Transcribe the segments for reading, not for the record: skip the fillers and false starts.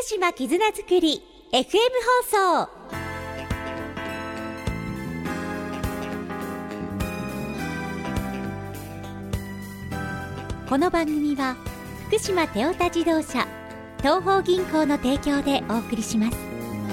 福島絆づくり FM 放送。この番組は福島テオタ自動車東邦銀行の提供でお送りします。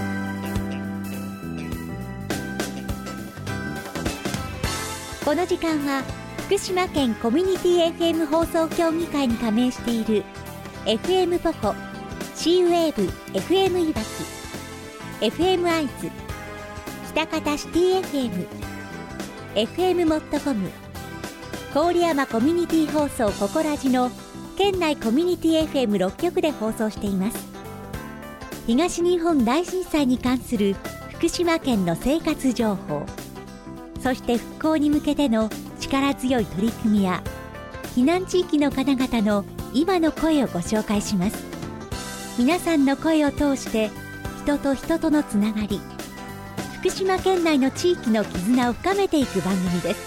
この時間は福島県コミュニティ FM 放送協議会に加盟している FM ポコ、シーウェーブ FM いわき、 FM アイズ、北方シティ FM、 FM モットコム、郡山コミュニティ放送ココラジの県内コミュニティ FM6 局で放送しています。東日本大震災に関する福島県の生活情報、そして復興に向けての力強い取り組みや避難地域の方々の今の声をご紹介します。皆さんの声を通して人と人とのつながり、福島県内の地域の絆を深めていく番組です。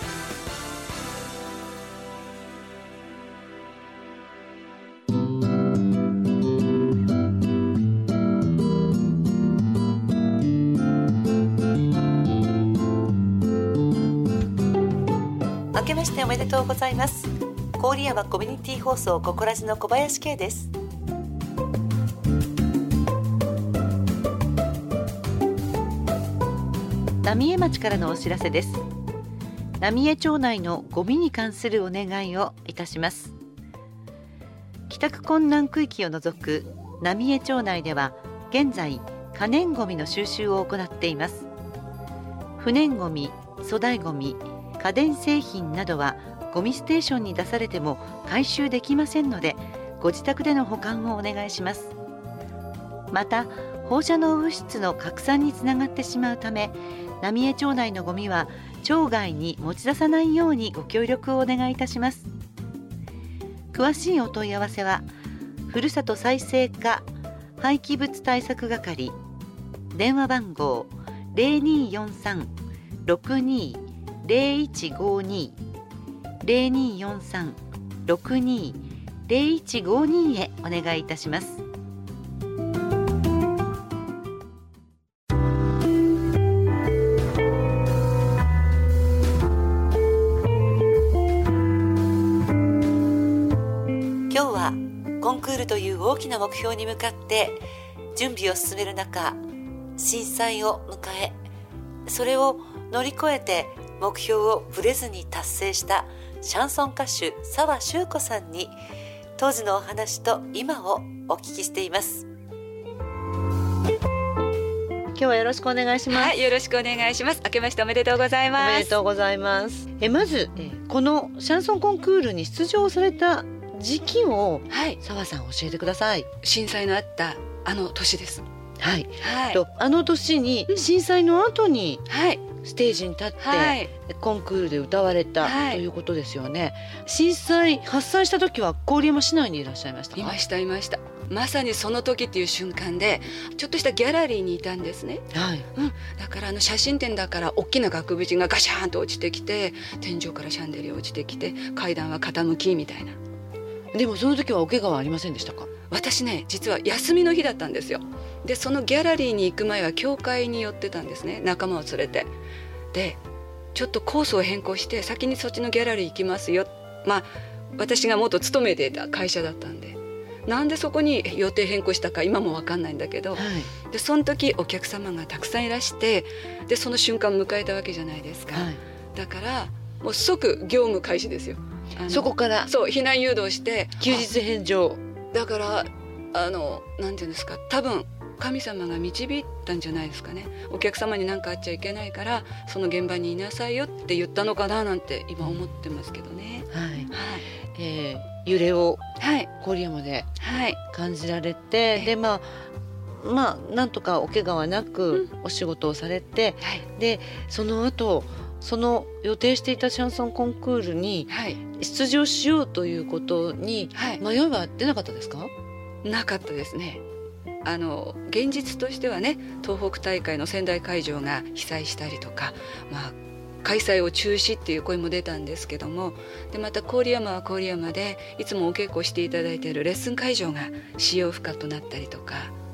明けましておめでとうございます。郡山コミュニティ放送ココラジの小林圭です。浪江町からのお知らせです。浪江町内のゴミに関するお願いをいたします。帰宅困難区域を除く浪江町内では現在可燃ゴミの収集を行っています。不燃ゴミ、粗大ゴミ、家電製品などはゴミステーションに出されても回収できませんので、ご自宅での保管をお願いします。また放射能物質の拡散につながってしまうため、浪江町内のゴミは町外に持ち出さないようにご協力をお願いいたします。詳しいお問い合わせはふるさと再生課廃棄物対策係、電話番号 0243-620152 0243-620152 へお願いいたします。今日はコンクールという大きな目標に向かって準備を進める中、震災を迎え、それを乗り越えて目標をぶれずに達成したシャンソン歌手澤修子さんに当時のお話と今をお聞きしています。今日はよろしくお願いします。 はい、よろしくお願いします。明けましておめでとうございます。 おめでとうございます。まずこのシャンソンコンクールに出場された時期を澤さん教えてください。 震災のあったあの年です。 はい、はい、あの年に震災の後にステージに立って、コンクールで歌われた、ということですよね。震災発災した時は郡山市内にいらっしゃいましたか？ いました。まさにその時っていう瞬間でちょっとしたギャラリーにいたんですね。だから写真展だから大きな額縁がガシャーンと落ちてきて、天井からシャンデリア落ちてきて、階段は傾きみたいな。 でもその時はお怪我はありませんでしたか？ 私ね、実は休みの日だったんですよ。でそのギャラリーに行く前は教会に寄ってたんですね、仲間を連れて。でちょっとコースを変更して先にそっちのギャラリー行きますよ。私が元勤めていた会社だったんで、なんでそこに予定変更したか今も分かんないんだけど、でその時お客様がたくさんいらして、でその瞬間迎えたわけじゃないですか。だからもう即業務開始ですよ。 そこから避難誘導して休日返上だからなんていうんですか、多分神様が導いたんじゃないですかね。お客様に何かあっちゃいけないからその現場にいなさいよって言ったのかななんて今思ってますけどね。 揺れを郡山で感じられて、でなんとかお怪我はなくお仕事をされて、でその後その予定していたシャンソンコンクールに出場しようということに迷いは出なかったですか？ なかったですね。現実としてはね、東北大会の仙台会場が被災したりとか、開催を中止っていう声も出たんですけども、でまた郡山は郡山でいつもお稽古していただいているレッスン会場が使用不可となったりとか、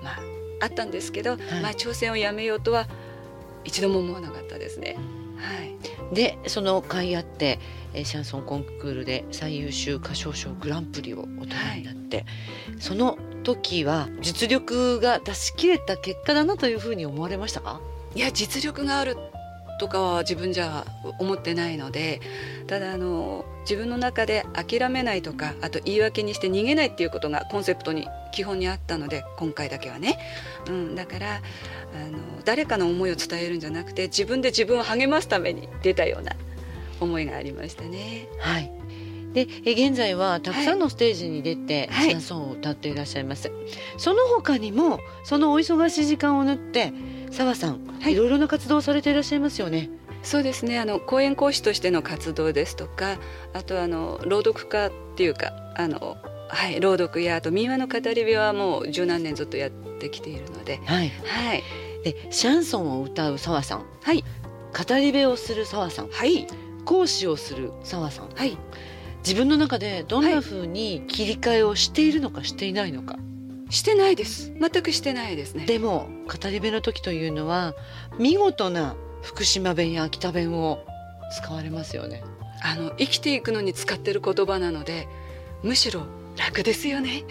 あったんですけど、挑戦をやめようとは一度も思わなかったですね。 でその甲斐あってシャンソンコンクールで最優秀歌唱賞グランプリをお取りになって、その時は実力が出し切れた結果だなというふうに思われましたか？ いや、実力があるとかは自分じゃ思ってないので、ただ自分の中で諦めないとか、あと言い訳にして逃げないっていうことがコンセプトに基本にあったので、今回だけはね、だから誰かの思いを伝えるんじゃなくて、自分で自分を励ますために出たような思いがありましたね。 で現在はたくさんのステージに出て、シャンソンを歌っていらっしゃいます。その他にもそのお忙しい時間を縫って澤さん、いろいろな活動をされていらっしゃいますよね。 そうですね、講演講師としての活動ですとか、あと朗読家っていうか朗読や、あと民話の語り部はもう十何年ずっとやってきているので、 でシャンソンを歌う澤さん、語り部をする澤さん、講師をする澤さん、自分の中でどんな風に切り替えをしているのかしていないのか。 してないです。全くしてないですね。 でも語り部の時というのは見事な福島弁や秋田弁を使われますよね。 生きていくのに使ってる言葉なので、むしろ楽ですよね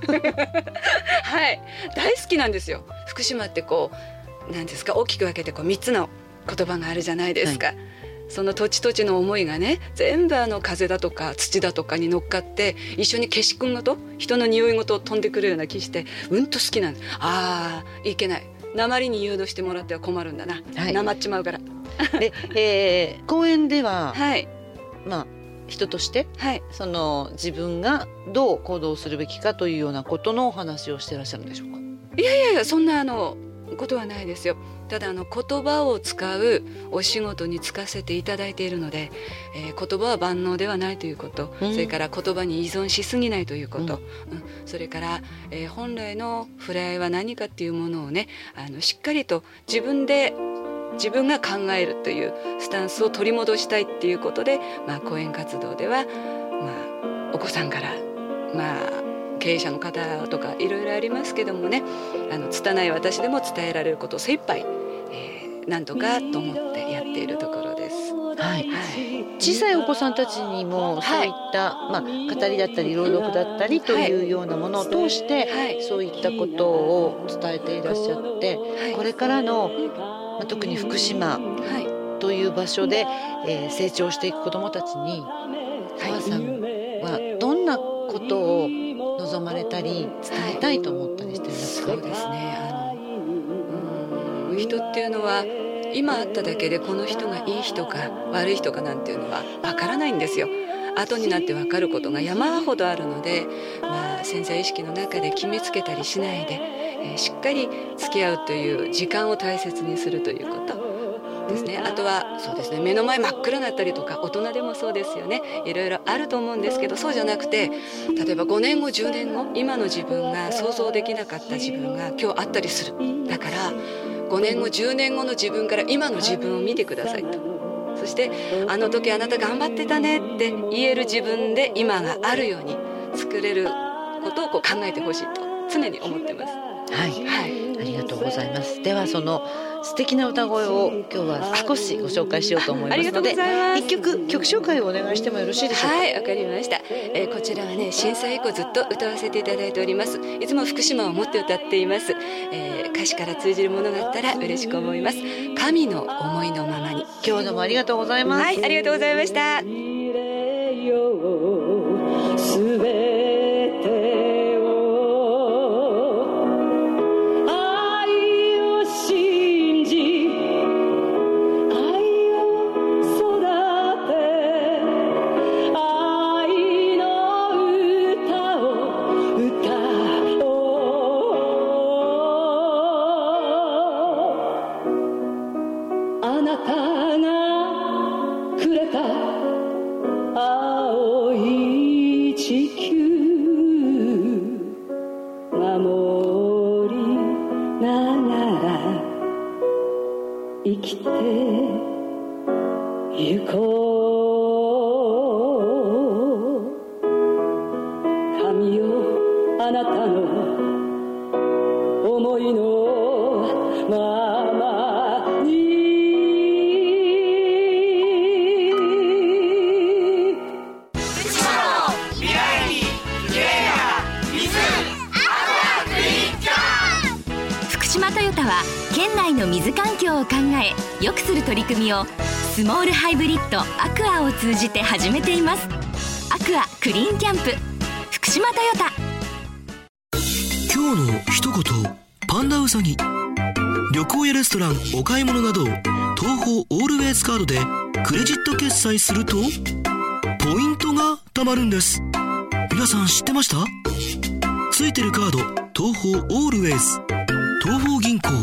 大好きなんですよ。福島って何ですか、大きく分けて3つの言葉があるじゃないですか。その土地土地の思いがね、全部風だとか土だとかに乗っかって一緒に消しくんごと、人の匂いごと飛んでくるような気して、好きなんです。いけない、鉛に誘導してもらっては困るんだな、なまっちまうからで、講演では、人として、その自分がどう行動するべきかというようなことのお話をしていらっしゃるんでしょうか？ いやそんなことはないですよ。ただ言葉を使うお仕事に就かせていただいているので、言葉は万能ではないということ、それから言葉に依存しすぎないということ、それから、本来の触れ合いは何かっていうものをね、しっかりと自分が考えるというスタンスを取り戻したいっていうことで、講演活動では、お子さんから、経営者の方とかいろいろありますけどもね、拙い私でも伝えられることを精一杯、なんとかと思ってやっているところです。 小さいお子さんたちにもそういった、語りだったり朗読だったりというようなものを通して、そういったことを伝えていらっしゃって、これからの、特に福島という場所で、成長していく子どもたちに、澤さんはどんなことを望まれたり伝えたいと思ったりしていますか？ そうですね、人っていうのは今あっただけでこの人がいい人か悪い人かなんていうのはわからないんですよ。後になってわかることが山ほどあるので、潜在意識の中で決めつけたりしないで、しっかり付き合うという時間を大切にするということですね。あとはそうですね、目の前真っ暗になったりとか、大人でもそうですよね、いろいろあると思うんですけど、そうじゃなくて、例えば5年後10年後、今の自分が想像できなかった自分が今日あったりする。だから5年後10年後の自分から今の自分を見てくださいと。そしてあの時あなた頑張ってたねって言える自分で今があるように作れることを考えてほしいと常に思ってます。 ありがとうございます。ではその素敵な歌声を今日は少しご紹介しようと思いますので、一曲紹介をお願いしてもよろしいでしょうか？ わかりました。こちらはね、震災以降ずっと歌わせていただいております。いつも福島を持って歌っています。歌詞から通じるものがあったら嬉しく思います。神の思いのままに。 今日どうもありがとうございます。 ありがとうございました。 生きてゆこう。神よ、あなたの思いのままに福島トヨタは県内の水環境を考え良くする取り組みをスモールハイブリッドアクアを通じて始めています。アクアクリーンキャンプ福島トヨタ。 今日の一言、パンダウサギ。旅行やレストラン、お買い物など東宝オールウェイズカードでクレジット決済するとポイントが貯まるんです。皆さん知ってました？ついてるカード東宝オールウェイズ、東宝銀行。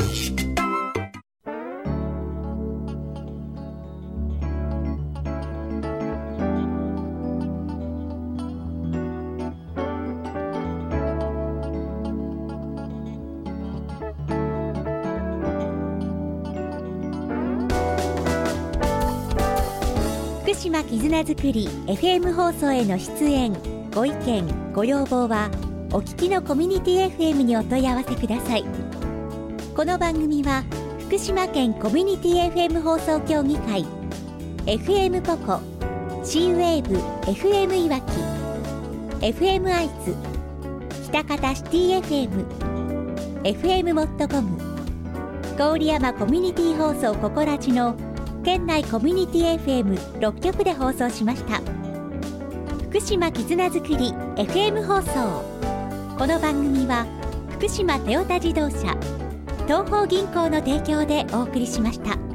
福島絆づくり FM 放送への出演、ご意見ご要望はお聞きのコミュニティ FM にお問い合わせください。この番組は福島県コミュニティ FM 放送協議会、 FM ポコ、 C-WAVE FM いわき、 FM 愛知、喜多方シティ FM、 FM モットコム、郡山コミュニティ放送ココラジの県内コミュニティ FM6 局で放送しました。福島絆づくり FM 放送。この番組は福島トヨタ自動車、東邦銀行の提供でお送りしました。